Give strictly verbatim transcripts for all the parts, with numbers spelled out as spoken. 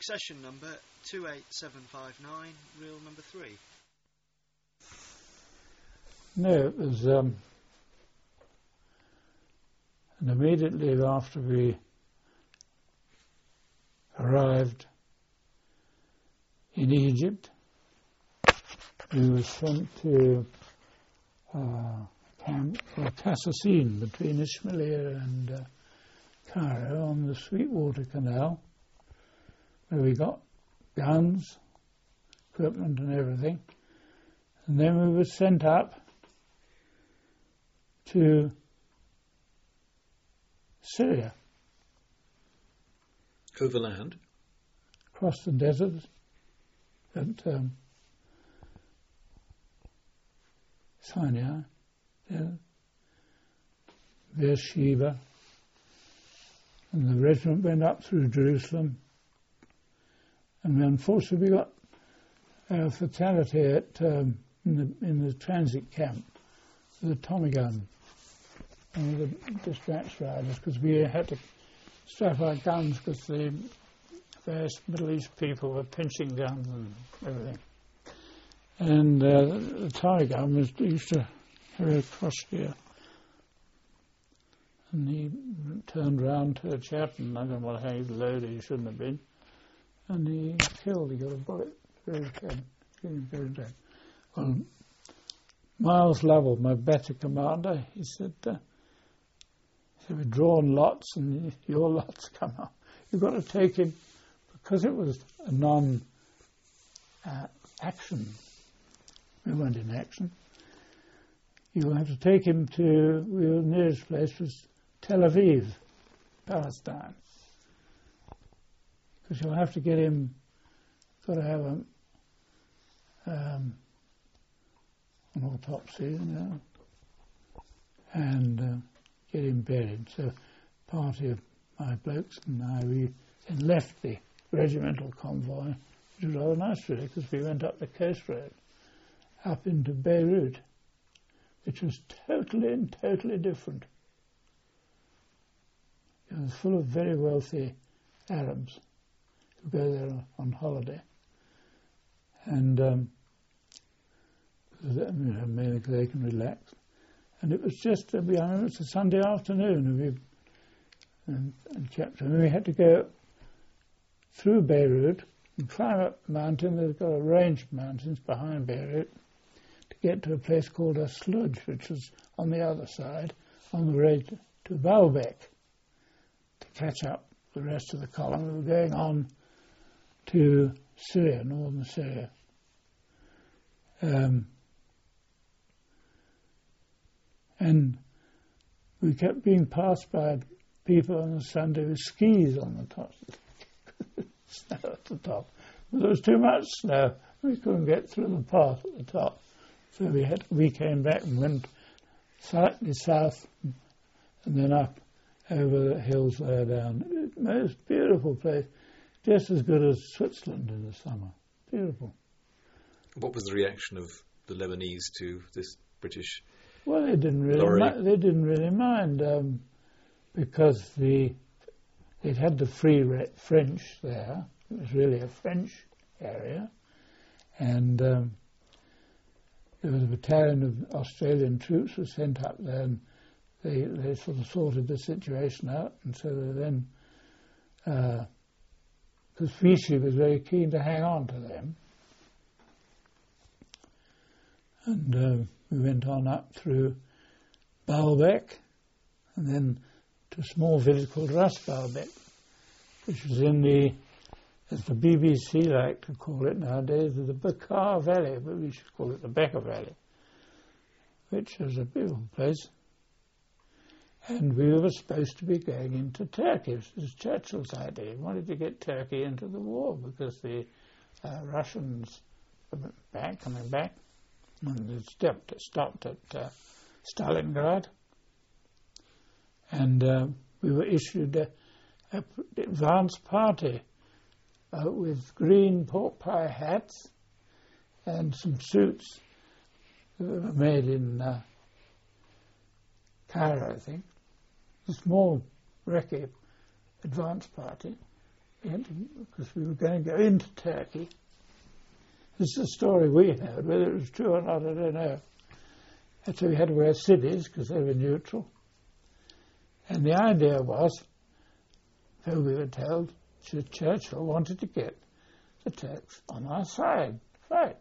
session number two eight seven five nine, reel number three. No, it was, um, and immediately after we arrived in Egypt, we were sent to uh, camp, or Kasserine, between Ismailia and uh, Cairo on the Sweetwater Canal, where we got guns, equipment and everything. And then we were sent up to Syria. Overland? Across the desert at um, Sinai, yeah, Beersheba, and the regiment went up through Jerusalem. And unfortunately we got a fatality at um, in the in the transit camp with a Tommy gun and with the dispatch riders, because we had to strap our guns because the various Middle East people were pinching guns and everything. And uh, the Tommy gun was used to carry across here. And he turned round to a chap, and I don't know how he loaded, he shouldn't have been. And he killed, he got a bullet through his head. Very dead. Well, Miles Lovell, my better commander, he said, uh, he said, we've drawn lots and your lots come up. You've got to take him, because it was a non-action, uh, we weren't in action, you have to take him to, we were, the nearest place was Tel Aviv, Palestine. Because you'll have to get him, got to have a, um, an autopsy, you know, and uh, get him buried. So a party of my blokes and I, we then left the regimental convoy, which was rather nice really, because we went up the coast road, up into Beirut, which was totally and totally different. It was full of very wealthy Arabs who go there on holiday. And um, you know, maybe they can relax. And it was just, uh, I remember it was a Sunday afternoon, and we and, and kept, and we had to go through Beirut and climb up the mountain. They've got a range of mountains behind Beirut to get to a place called Asluj, which was on the other side, on the road to Baalbek, to catch up the rest of the column. We were going on to Syria, northern Syria. Um, and we kept being passed by people on a Sunday with skis on the top, snow at the top. But there was too much snow. We couldn't get through the path at the top. So we had we came back and went slightly south and then up over the hills there down. Most beautiful place. Just as good as Switzerland in the summer. Beautiful. What was the reaction of the Lebanese to this British? Well, they didn't really. Mi- they didn't really mind um, because the they'd had the free re- French there. It was really a French area, and um, there was a battalion of Australian troops were sent up there, and they they sort of sorted the situation out, and so they then. Uh, Because Vichy was very keen to hang on to them. And uh, we went on up through Baalbek and then to a small village called Ras Baalbek, which was in the, as the B B C like to call it nowadays, the Bekaa Valley, but we should call it the Bekaa Valley, which was a beautiful place. And we were supposed to be going into Turkey. This was Churchill's idea. He wanted to get Turkey into the war because the uh, Russians were back, coming back, and they stopped, stopped at uh, Stalingrad. And uh, we were issued a, a advance party uh, with green pork pie hats and some suits that were made in uh, Cairo, I think. A small recce advance party, because we were going to go into Turkey. This is a story we heard. Whether it was true or not, I don't know. And so we had to wear civvies because they were neutral. And the idea was, so we were told, that Churchill wanted to get the Turks on our side, right?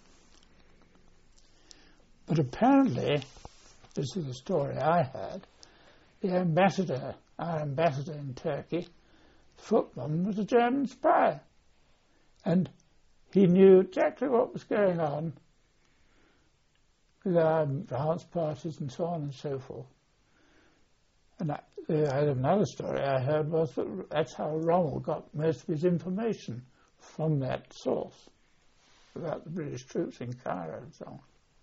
But apparently, this is the story I heard, the ambassador, our ambassador in Turkey, footman, was a German spy. And he knew exactly what was going on with our dance parties and so on and so forth. And I, I had another story I heard was that that's how Rommel got most of his information, from that source about the British troops in Cairo and so on.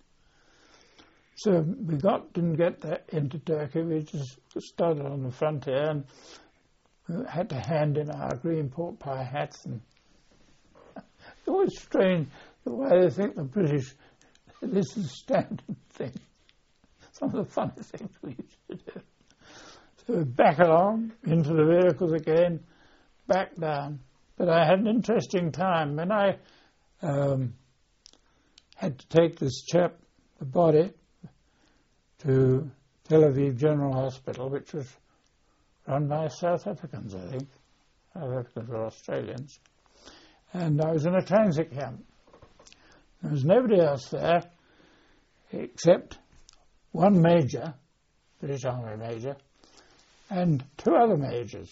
So we got didn't get that into Turkey. We just started on the frontier and we had to hand in our green pork pie hats. And it was strange the way they think the British. This is a standard thing. Some of the funny things we used to do. So back along into the vehicles again, back down. But I had an interesting time when I um, had to take this chap, the body, to Tel Aviv General Hospital, which was run by South Africans, I think. South Africans or Australians. And I was in a transit camp. There was nobody else there except one major, British Army major, and two other majors.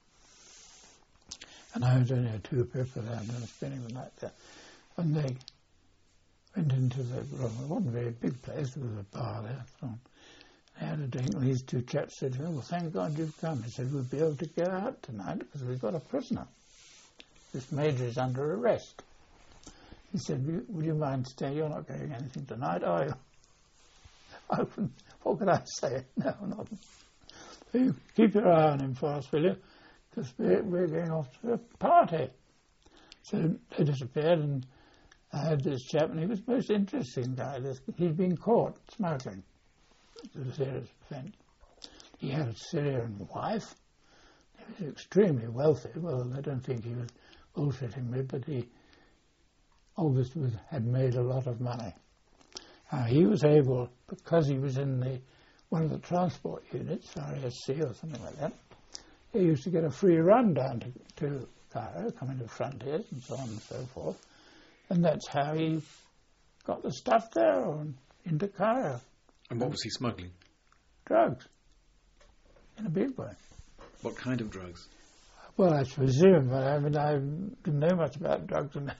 And I was only two people there, and I was spending the night there. And they went into the room. It wasn't a very big place, there was a bar there. So they had a drink, and these two chaps said, "Oh, well, thank God you've come." He said, "We'll be able to go out tonight because we've got a prisoner. This major is under arrest." He said, "Would you mind staying? You're not going anything tonight, are you?" I couldn't, what could I say? No, not. So you keep your eye on him for us, will you? Because we're, we're going off to a party. So they disappeared, and I had this chap, and he was the most interesting guy. He'd been caught smuggling. It was a serious offence. He had a Syrian wife. He was extremely wealthy. Well, I don't think he was bullshitting me, but he obviously was, had made a lot of money. Uh, he was able, because he was in the one of the transport units, R A S C or something like that, he used to get a free run down to, to Cairo, coming to frontiers and so on and so forth. And that's how he got the stuff there on, into Cairo. And what was he smuggling? Drugs. In a big way. What kind of drugs? Well, I presume. I mean, I didn't know much about drugs and that.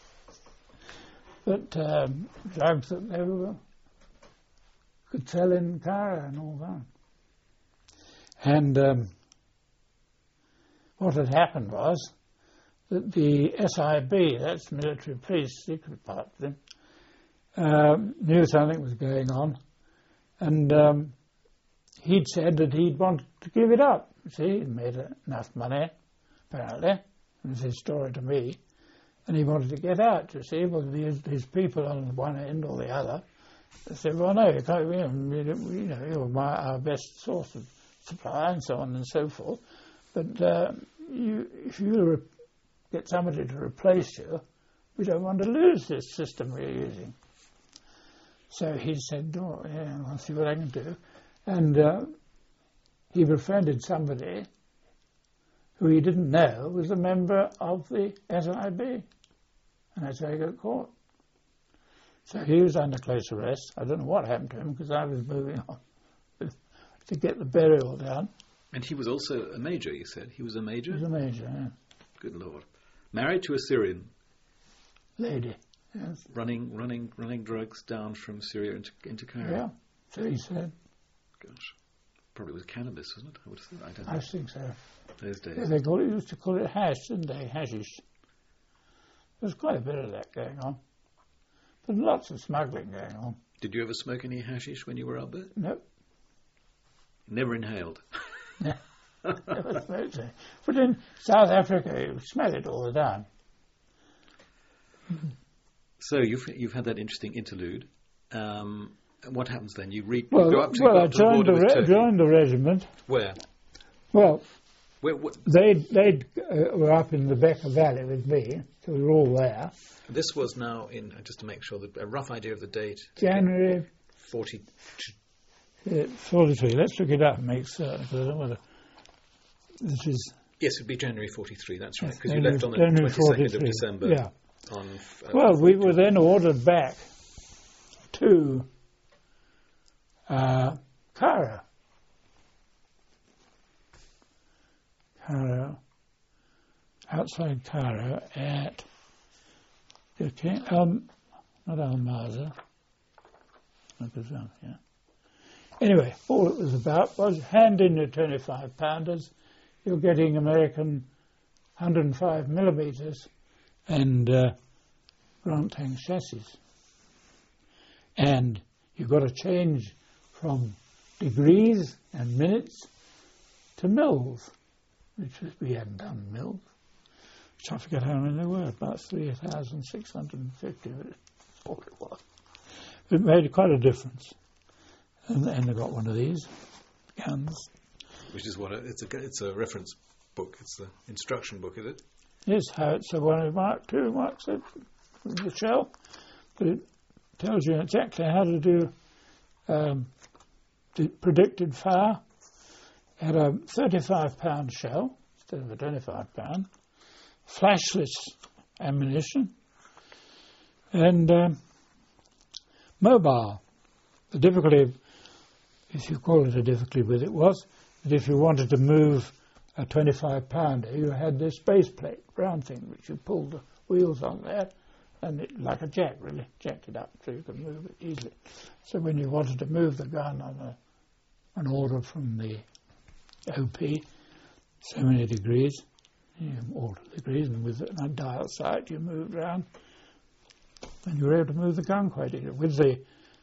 But um, drugs that they were, could sell in Cairo and all that. And um, what had happened was that the S I B, that's military police, secret part of them, um, knew something was going on. And um, he'd said that he'd wanted to give it up. See, he'd made enough money, apparently. It was his story to me. And he wanted to get out, you see. Well, these, these people on one end or the other, they said, well, no, you can't, you know, you know you're my, our best source of supply and so on and so forth. But uh, you, if you re- get somebody to replace you, we don't want to lose this system we're using. So he said, oh, yeah, I'll see what I can do. And uh, he befriended somebody who he didn't know was a member of the S I B. And that's how he got caught. So he was under close arrest. I don't know what happened to him because I was moving on to get the burial done. And he was also a major, you said? He was a major? He was a major, yeah. Good Lord. Married to a Syrian lady, yes. Running running, running drugs down from Syria into, into Cairo. Yeah, so he said. Gosh. Probably was cannabis, wasn't it? I would have thought. I don't know. I think so. Those days. Yeah, they call it, used to call it hash, didn't they? Hashish. There's quite a bit of that going on. But lots of smuggling going on. Did you ever smoke any hashish when you were out there? No. Never inhaled? No. Never smoked it. But in South Africa, you smell it all the time. So you've you've had that interesting interlude. Um, what happens then? You, re- well, you go up to, well, go I up to the joined border the, with re- Turkey. joined the regiment. Where? Well, Where, what, They'd, they'd uh, were up in the Becker Valley with me, so we were all there. this was now in, uh, just to make sure, that a rough idea of the date. January forty. uh, forty-three. Let's look it up and make certain, because I don't want to... This is... Yes, it would be January forty-three, that's right, because you January- left on the January twenty-second of forty-three. December. Yeah. On, uh, Well, we were then ordered back to uh, Cairo. Cairo, outside Cairo at, okay, um, not Al-Maza, yeah. Anyway, all it was about was hand in your twenty-five pounders, you're getting American one hundred five millimetres and uh, Grant tank chassis. And you've got to change from degrees and minutes to mils, which was, we hadn't done mils. Which I forget how many there were, about three thousand six hundred fifty, but that's all it was. It made quite a difference. And then I got one of these guns. Which is what, a, it's, a, it's a reference book, it's the instruction book, is it? Yes, how it's a one of Mark two, Mark said, the shell. But it tells you exactly how to do um, the predicted fire. Had a thirty-five pound shell instead of a twenty-five pound, flashless ammunition, and um, mobile. The difficulty, if you call it a difficulty with it, was that if you wanted to move a twenty-five pounder, you had this base plate, round thing, which you pulled the wheels on there, and it, like a jack, really, jacked it up so you could move it easily. So when you wanted to move the gun on a, an order from the O P, so many degrees, you alter degrees, and with a dial sight you moved around, and you were able to move the gun quite easily. With the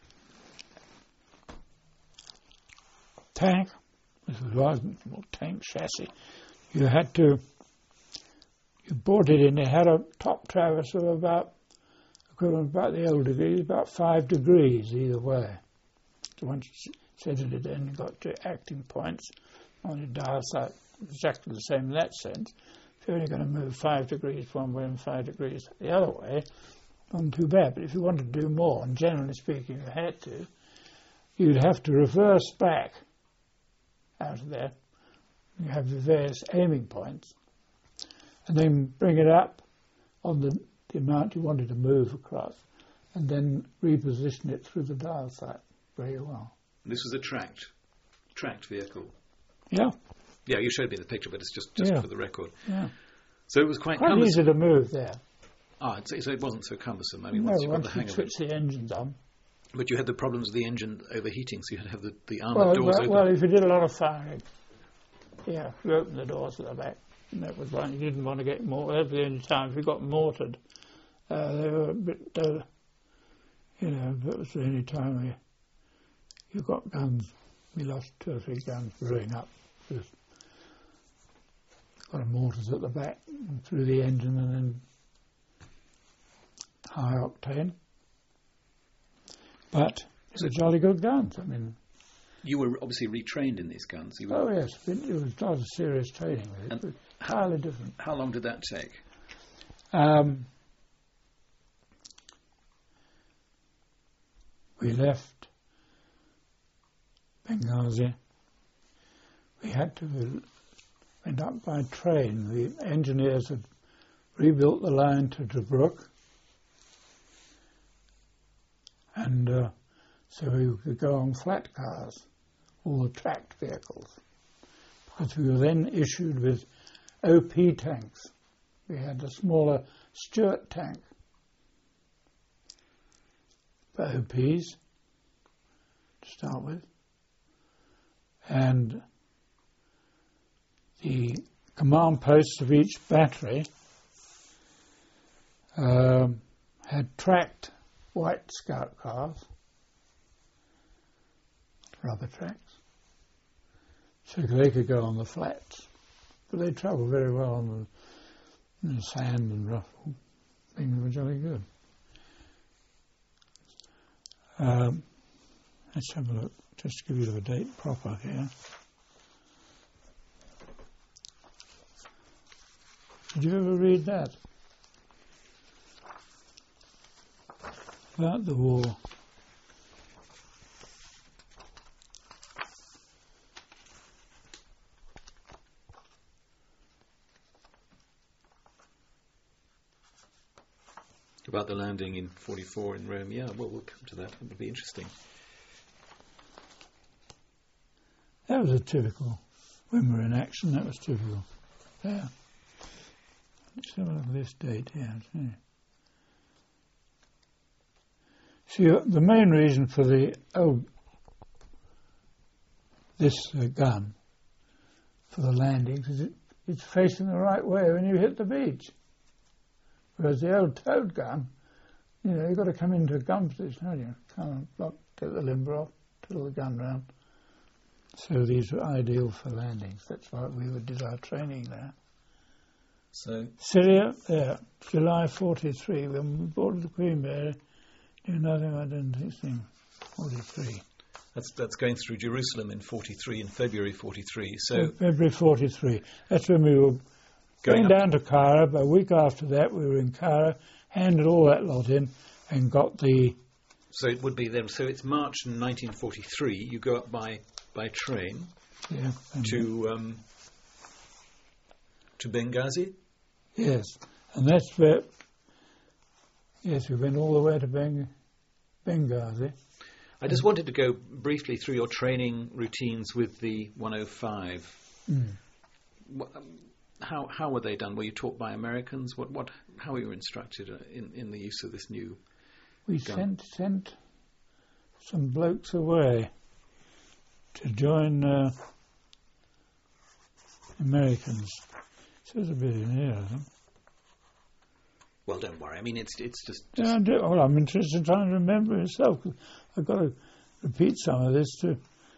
tank, which was more tank chassis, you had to, you bought it in, it had a top traverse of about, equivalent about the old degrees, about five degrees either way. So once you set it in, you got to acting points on your dial sight, exactly the same in that sense. If you're only going to move five degrees one way and five degrees the other way, not too bad. But if you wanted to do more, and generally speaking you had to, you'd have to reverse back out of there. You have the various aiming points, and then bring it up on the, the amount you wanted to move across, and then reposition it through the dial sight very well. This was a tracked, tracked vehicle. Yeah. Yeah, you showed me the picture, but it's just, just Yeah. for the record. Yeah. So it was quite, Quite cumbersome. easy to move there. Ah, so so it wasn't so cumbersome. I mean, No, once you got once the hang you of it. switch the engines on. But you had the problems of the engine overheating, so you had to have the, the armoured Well, doors well, open. well, if you did a lot of firing, yeah, you opened the doors at the back. And that was one. You didn't want to get more. That was the only time. If you got mortared, uh, they were a bit, uh, you know, that was the only time we, you got guns. We lost two or three guns blowing up. Just got a mortars at the back and through the engine, and then high octane. But it's a jolly good guns. I mean, You were obviously retrained in these guns. You were, oh yes, it was a lot of serious training with it. And It was entirely different. How long did that take? Um, we left Benghazi. We had to went up by train. The engineers had rebuilt the line to Tobruk, and uh, so we could go on flat cars, all the tracked vehicles, because we were then issued with O P tanks. We had a smaller Stuart tank for O Ps to start with, and the command posts of each battery um, had tracked white Scout cars, rubber tracks, so they could go on the flats. But they travelled very well on the, in the sand and rough. Things were jolly good. Um, let's have a look, just to give you the date proper here. Did you ever read that? About the war. About the landing in forty-four in Rome, yeah, well, we'll come to that. It would be interesting. That was a typical, when we were in action, that was typical. Yeah. Let's have a look at this date here. See, See uh, the main reason for the, oh, this uh, gun, for the landings, is it, it's facing the right way when you hit the beach. Whereas the old towed gun, you know, you've got to come into a gun position, haven't you? Kind of block, get the limber off, tilt the gun round. So these were ideal for landings. That's why we would did our training there. So Syria, there, July forty-three, when we boarded the Queen Mary, knew nothing about anything, forty-three. That's that's going through Jerusalem in forty-three, in February forty-three. So February forty-three. That's when we were going, going down to Cairo. But a week after that, we were in Cairo, handed all that lot in, and got the... So it would be then, so it's March nineteen forty-three, you go up by, by train yeah, to um, to Benghazi? Yes, and that's where... Yes, we went all the way to Beng- Benghazi. I just wanted to go briefly through your training routines with the one oh five. Mm. What, um, how how were they done? Were you taught by Americans? What what how were you instructed uh, in in the use of this new We gun? sent sent some blokes away to join uh, Americans. Says a bit in here, I think. Well, don't worry. I mean, it's it's just. just Yeah, I do. Well, I'm interested in trying to remember myself. 'Cause I've got to repeat some of this to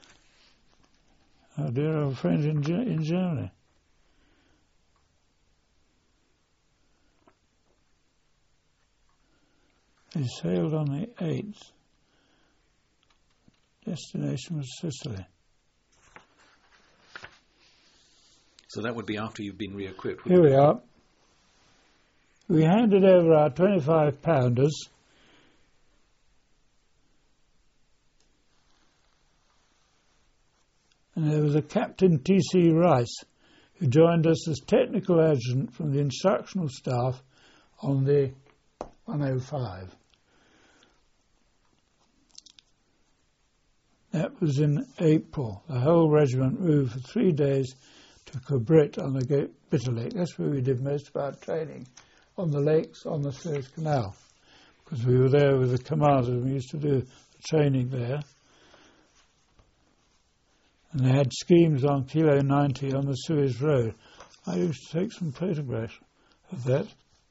our dear old friends in Ge- in Germany. They sailed on the eighth. Destination was Sicily. So that would be after you've been re-equipped. Here we are. We handed over our twenty-five pounders and there was a Captain T C Rice who joined us as technical adjutant from the instructional staff on the one oh five. That was in April. The whole regiment moved for three days to Kubrit on the Great Bitter Lake. That's where we did most of our training, on the lakes, on the Suez Canal, because we were there with the commanders and we used to do the training there. And they had schemes on Kilo ninety on the Suez Road. I used to take some photographs of that.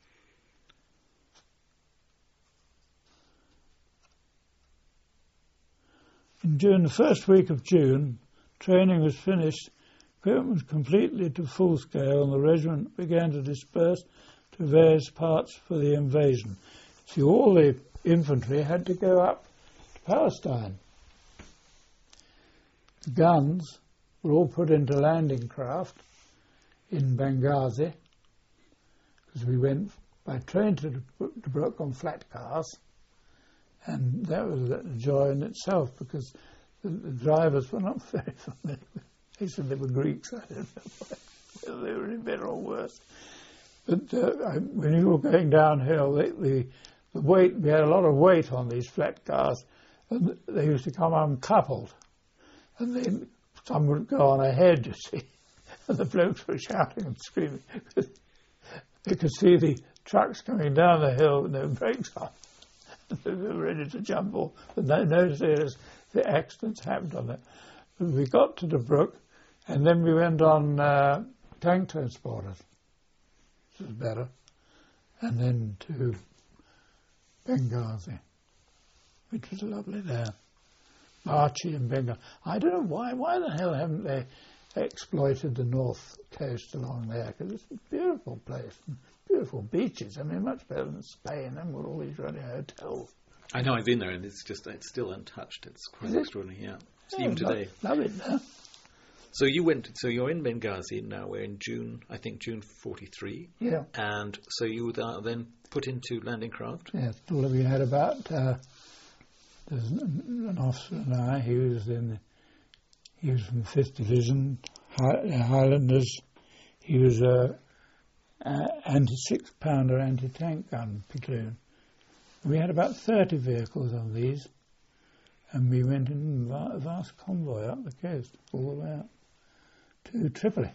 And during the first week of June, training was finished, equipment was completely to full scale, and the regiment began to disperse to various parts for the invasion. See, all the infantry had to go up to Palestine. The guns were all put into landing craft in Benghazi, because we went by train to Tobruk on flat cars, and that was a joy in itself, because the, the drivers were not very familiar. They said they were Greeks. I don't know whether they were any better or worse. But uh, I, when you were going downhill, the, the, the weight, we had a lot of weight on these flat cars, and they used to come uncoupled. And then some would go on ahead, you see, and the blokes were shouting and screaming. They could see the trucks coming down the hill with no brakes on. They were ready to jump off, but no, no serious the accidents happened on it. But we got to Tobruk, and then we went on uh, tank transporters, which was better, and then to Benghazi, which was lovely there. Archie and Benghazi. I don't know why. Why the hell haven't they exploited the north coast along there? Because it's a beautiful place. Beautiful beaches. I mean, much better than Spain and with all these running hotels. I know, I've been there, and it's just, it's still untouched. It's quite Is it? extraordinary, yeah. Yeah, Even today. Love, love it, huh? So you went. So you're in Benghazi now. We're in June, I think June forty-three. Yeah. And so you were then put into landing craft. Yes. All we had about. Uh, there's an officer and I. He was in. The, he was from the Fifth Division, High, Highlanders. He was a, a anti-six pounder anti-tank gun platoon. We had about thirty vehicles on these, and we went in a vast convoy up the coast, all the way up to Tripoli.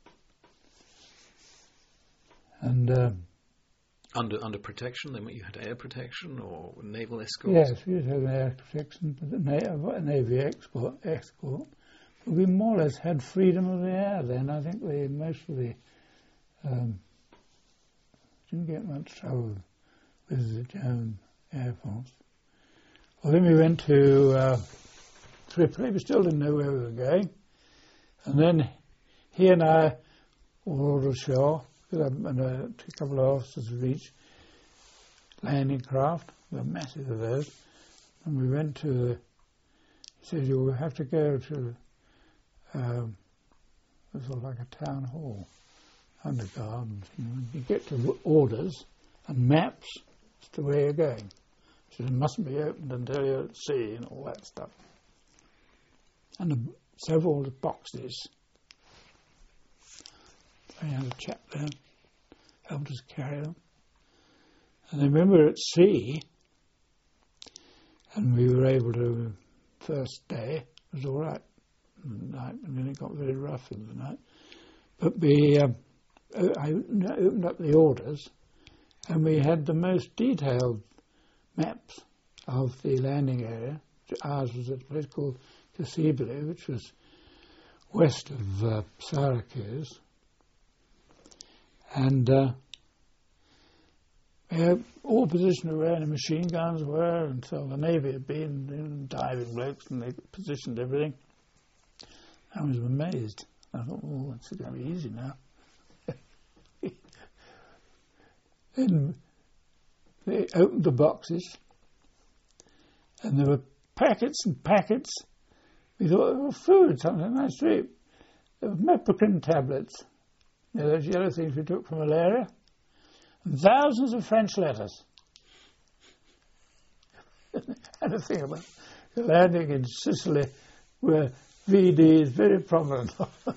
And um, under under protection, then you had air protection or naval escort. Yes, we had air protection, a navy export, escort. But we more or less had freedom of the air then. I think we most of the um, didn't get much trouble with the German Air Force. Well, then we went to uh, Tripoli. We still didn't know where we were going. And then he and I were ordered ashore, and a couple of officers of each landing craft. There were massive of those. And we went to the... He said, you will have to go to... Um, it was sort of like a town hall, under gardens. You know, you get to orders and maps as to where you're going. So it mustn't be opened until you're at sea and all that stuff. And the, several boxes. I had a chap there, helped us carry them. And then when we were at sea, and we were able to, first day, it was all right. Night, and then it got very rough in the night. But we, um, I opened up the orders, and we had the most detailed maps of the landing area. Ours was at a place called Cassibile, which was west of uh, Syracuse. And uh, we had all positioned where any machine guns were, and so the Navy had been in diving blokes, and they positioned everything. I was amazed. I thought, oh, it's going to be easy now. Then they opened the boxes, and there were packets and packets. We thought they were food, something nice to eat. There were mepicrin tablets, you know, those yellow things we took for malaria, and thousands of French letters. And a thing about the landing in Sicily where V D is very prominent.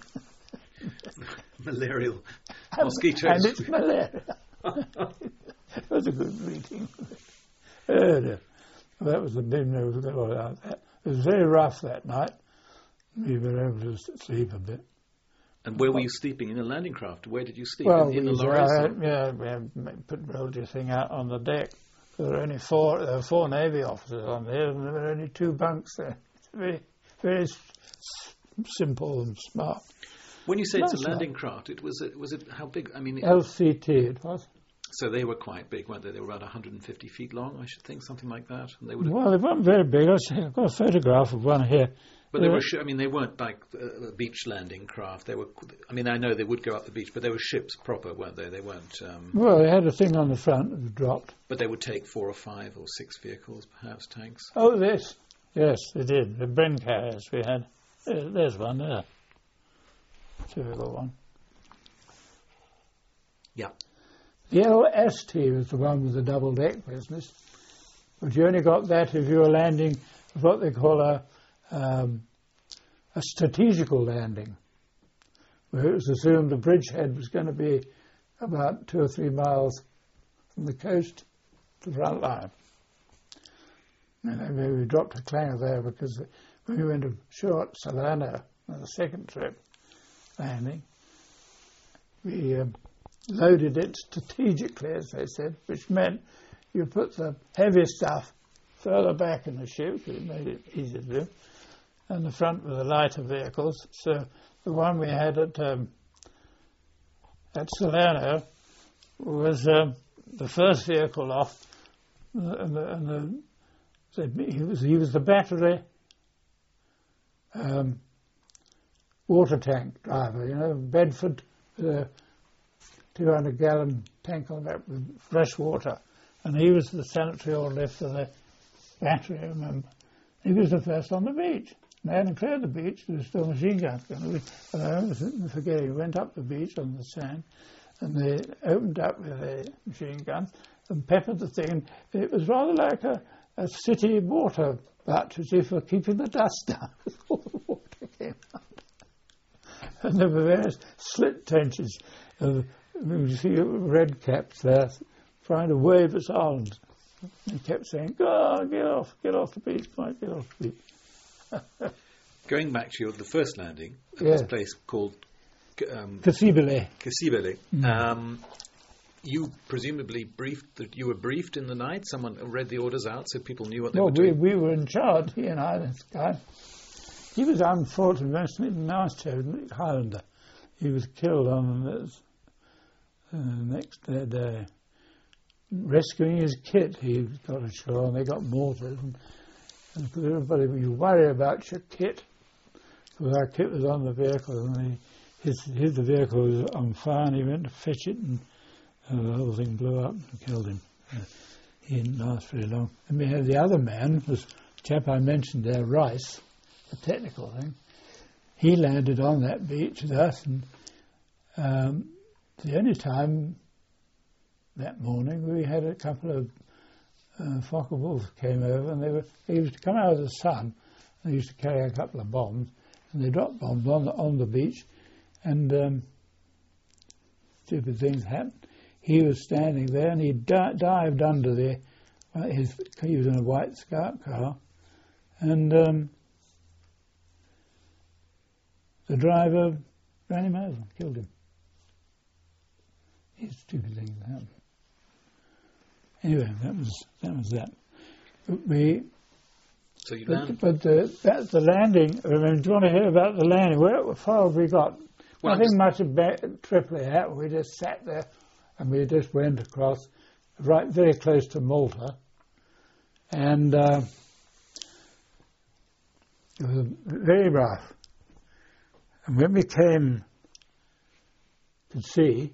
Malarial mosquitoes. And it's malaria. It was a good greeting. Oh dear. Well, that was the big news about that. It was very rough that night. We were able to sleep a bit. And where were you sleeping? In a landing craft? Where did you sleep? Well, in, in we, the lorries? uh, yeah, we had put rolled your thing out on the deck. There were only four. There were four Navy officers on there, and there were only two bunks there. Very, very s- simple and smart. When you say it's Nice a landing one. craft, it was it was it how big? I mean, it, L C T it was. so they were quite big, weren't they? They were about one hundred fifty feet long, I should think, something like that. And they would, have, Well, they weren't very big. I've got a photograph of one here. but they uh, were. Sh- I mean, they weren't like uh, beach landing craft. They were. I mean, I know they would go up the beach, but they were ships proper, weren't they? They weren't. Um, Well, they had a thing on the front that was dropped. but they would take four or five or six vehicles, perhaps tanks. Oh, this. Yes, they did. The Bren carriers we had. There, there's one there. Typical one. Yeah. The L S T was the one with the double deck business, but you only got that if you were landing what they call a um, a strategical landing, where it was assumed the bridgehead was going to be about two or three miles from the coast to the front line. And maybe we dropped a clanger there because when we went ashore at Salerno on the second trip landing, we um, loaded it strategically, as they said, which meant you put the heavy stuff further back in the ship, because it made it easier to do, and the front were the lighter vehicles. So the one we had at um, at Salerno was um, the first vehicle off, and the, and the so he was he was the battery um, water tank driver, you know, Bedford, with a two hundred gallon tank on that with fresh water, and he was the sanitary orderly for the battery. I remember, he was the first on the beach. man and cleared the beach. There was still machine guns going. And I remember forgetting, we went up the beach on the sand, and they opened up with their machine guns and peppered the thing. It was rather like a, a city water butt, as if for keeping the dust down. All the water came out. And there were various slit trenches of, you see red caps there trying to wave us on. They kept saying, "Go on, get off, get off the beach, Mike, get off the beach." Going back to your, the first landing at yeah. this place called um, Cassibile. Cassibile, Mm. um, you presumably briefed that you were briefed in the night. Someone read the orders out, so people knew what they well, were we, doing. we were in charge, he and I, this guy. He was unfortunately nasty Highlander. He was killed on the uh, next day, day. Rescuing his kit. He got ashore and they got mortars. And, and everybody, you worry about your kit. Because our kit was on the vehicle and he, his, his the vehicle was on fire and he went to fetch it and uh, the whole thing blew up and killed him. Uh, he didn't last very long. And we had the other man, was the chap I mentioned there, Rice, the technical thing. He landed on that beach with us, and um, the only time that morning we had a couple of uh, Fokker wolves came over, and they were they used to come out of the sun, and they used to carry a couple of bombs, and they dropped bombs on the, on the beach, and um, stupid things happened. He was standing there, and he di- dived under there. Uh, his he was in a white Scout car, and um, the driver ran him over, killed him. These stupid things happened. Anyway, that was that was that. But we. So you but, land. but the, that's the landing. I mean, do you want to hear about the landing? Where far have we got? Well, Nothing just, much about Tripoli out. We just sat there, and we just went across, right very close to Malta, and uh, it was very rough. And when we came to sea,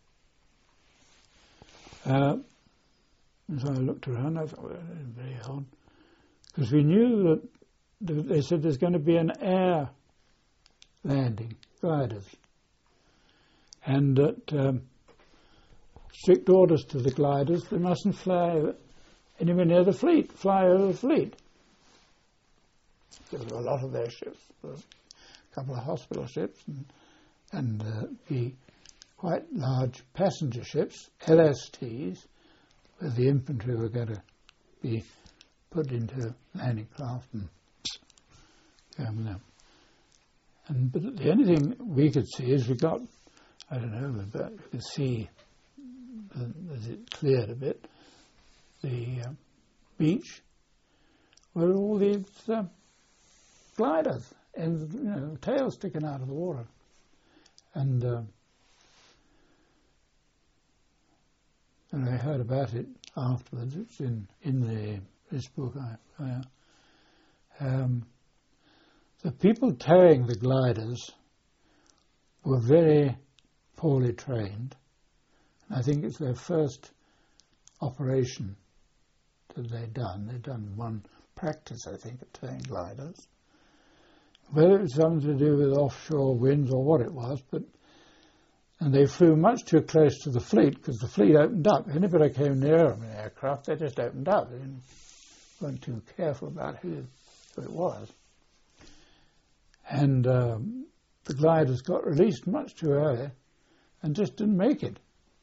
uh, so I looked around, I thought, well, that is very odd. Because we knew that they said there's going to be an air landing, gliders. And that um, strict orders to the gliders, they mustn't fly anywhere near the fleet, fly over the fleet. There were a lot of their ships. Couple of hospital ships and, and uh, the quite large passenger ships, L S Ts, where the infantry were going to be put into landing craft and going with them. And but the only thing we could see is we got, I don't know, but we could see as it cleared a bit, the uh, beach where all these uh, gliders. And, you know, tail sticking out of the water. And, uh, and I heard about it afterwards. It's in, in the, this book. I, I, um, the people towing the gliders were very poorly trained. And I think it's their first operation that they'd done. They'd done one practice, I think, at towing gliders. Whether it was something to do with offshore winds or what it was, but and they flew much too close to the fleet because the fleet opened up. If anybody came near them in an aircraft, they just opened up. They didn't, weren't too careful about who, who it was. And um, the gliders got released much too early and just didn't make it.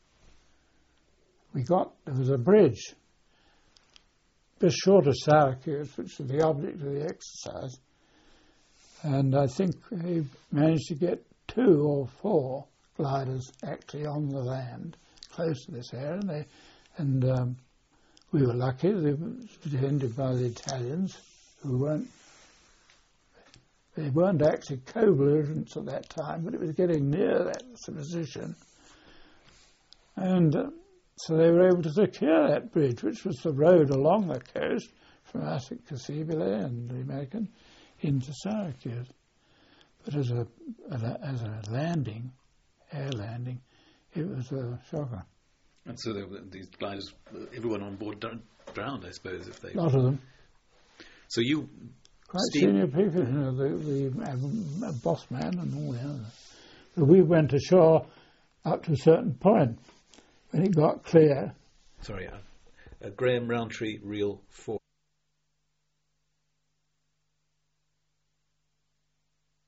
We got, there was a bridge just short of Syracuse, which was the object of the exercise. And I think he managed to get two or four gliders actually on the land, close to this area. And, they, and um, we were lucky. They were defended by the Italians, who weren't, they weren't actually co-belligerents at that time, but it was getting near that position. And uh, so they were able to secure that bridge, which was the road along the coast from us at Cassibile and the American into Syracuse. But as a, as a as a landing, air landing, it was a shocker. And so they were, these gliders, everyone on board drowned, I suppose, if they. A lot of them. So you quite Steve- senior people, you know, the, the um, boss man and all the others. But we went ashore up to a certain point. When it got clear, Sorry, uh, uh, Graham Roundtree, Reel four.